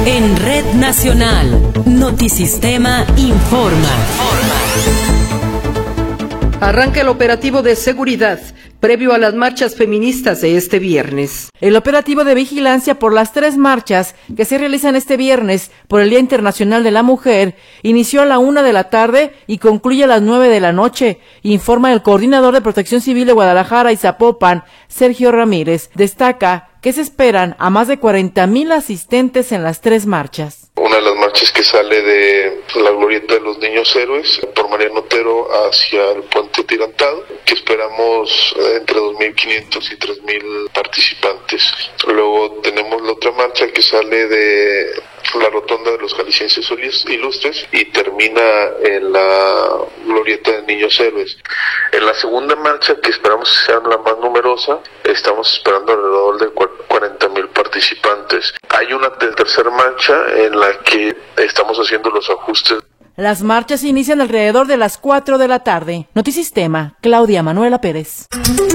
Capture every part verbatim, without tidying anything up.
En Red Nacional, Notisistema informa. Arranca el operativo de seguridad previo a las marchas feministas de este viernes. El operativo de vigilancia por las tres marchas que se realizan este viernes por el Día Internacional de la Mujer inició a la una de la tarde y concluye a las nueve de la noche, informa el coordinador de Protección Civil de Guadalajara y Zapopan, Sergio Ramírez. Destaca que se esperan a más de cuarenta mil asistentes en las tres marchas. Una de las marchas que sale de la glorieta de los niños héroes por Mariano Otero hacia el puente Tirantado, que esperamos entre dos mil quinientos y tres mil participantes. Luego tenemos la otra marcha que sale de la rotonda de los jaliscienses ilustres y termina en la glorieta de niños héroes. En la segunda marcha, que esperamos que sea la más numerosa, estamos esperando alrededor de cuarenta mil participantes. Hay una tercera marcha en la que estamos haciendo los ajustes. Las marchas inician alrededor de las cuatro de la tarde. Notisistema, Claudia Manuela Pérez.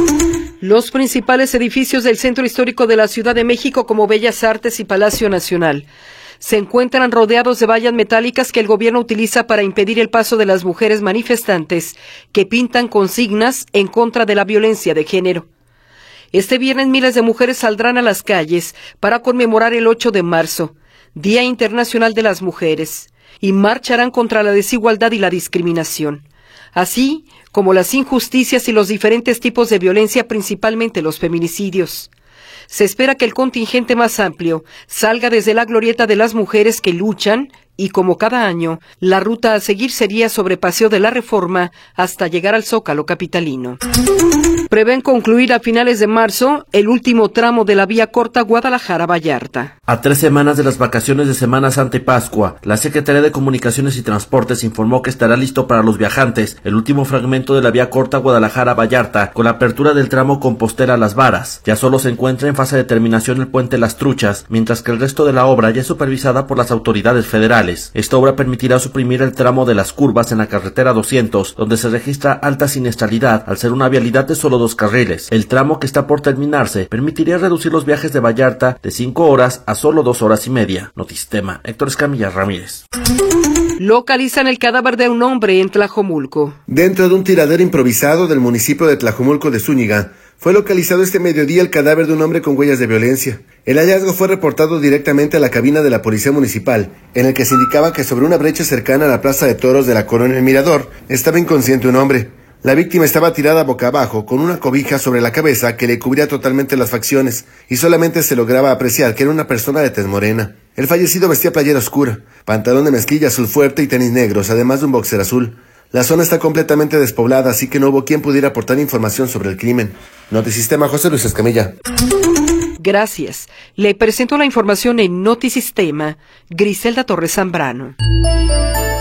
Los principales edificios del Centro Histórico de la Ciudad de México, como Bellas Artes y Palacio Nacional, se encuentran rodeados de vallas metálicas que el gobierno utiliza para impedir el paso de las mujeres manifestantes que pintan consignas en contra de la violencia de género. Este viernes miles de mujeres saldrán a las calles para conmemorar el ocho de marzo, Día Internacional de las Mujeres, y marcharán contra la desigualdad y la discriminación, así como las injusticias y los diferentes tipos de violencia, principalmente los feminicidios. Se espera que el contingente más amplio salga desde la glorieta de las mujeres que luchan y, como cada año, la ruta a seguir sería sobre Paseo de la Reforma hasta llegar al Zócalo capitalino. Prevén concluir a finales de marzo el último tramo de la vía corta Guadalajara-Vallarta. A tres semanas de las vacaciones de Semana Santa y Pascua, la Secretaría de Comunicaciones y Transportes informó que estará listo para los viajantes el último fragmento de la vía corta Guadalajara-Vallarta, con la apertura del tramo Compostela-Las Varas. Ya solo se encuentra en fase de terminación el puente Las Truchas, mientras que el resto de la obra ya es supervisada por las autoridades federales. Esta obra permitirá suprimir el tramo de las curvas en la carretera doscientos, donde se registra alta siniestralidad al ser una vialidad de solo dos carriles. El tramo que está por terminarse permitiría reducir los viajes de Vallarta de cinco horas a solo dos horas y media. Notisistema, Héctor Escamilla Ramírez. Localizan el cadáver de un hombre en Tlajomulco. Dentro de un tiradero improvisado del municipio de Tlajomulco de Zúñiga, fue localizado este mediodía el cadáver de un hombre con huellas de violencia. El hallazgo fue reportado directamente a la cabina de la Policía Municipal, en el que se indicaba que sobre una brecha cercana a la Plaza de Toros de la Colonia El Mirador estaba inconsciente un hombre. La víctima estaba tirada boca abajo, con una cobija sobre la cabeza que le cubría totalmente las facciones, y solamente se lograba apreciar que era una persona de tez morena. El fallecido vestía playera oscura, pantalón de mezclilla azul fuerte y tenis negros, además de un boxer azul. La zona está completamente despoblada, así que no hubo quien pudiera aportar información sobre el crimen. Notisistema, José Luis Escamilla. Gracias. Le presento la información en Notisistema, Griselda Torres Zambrano.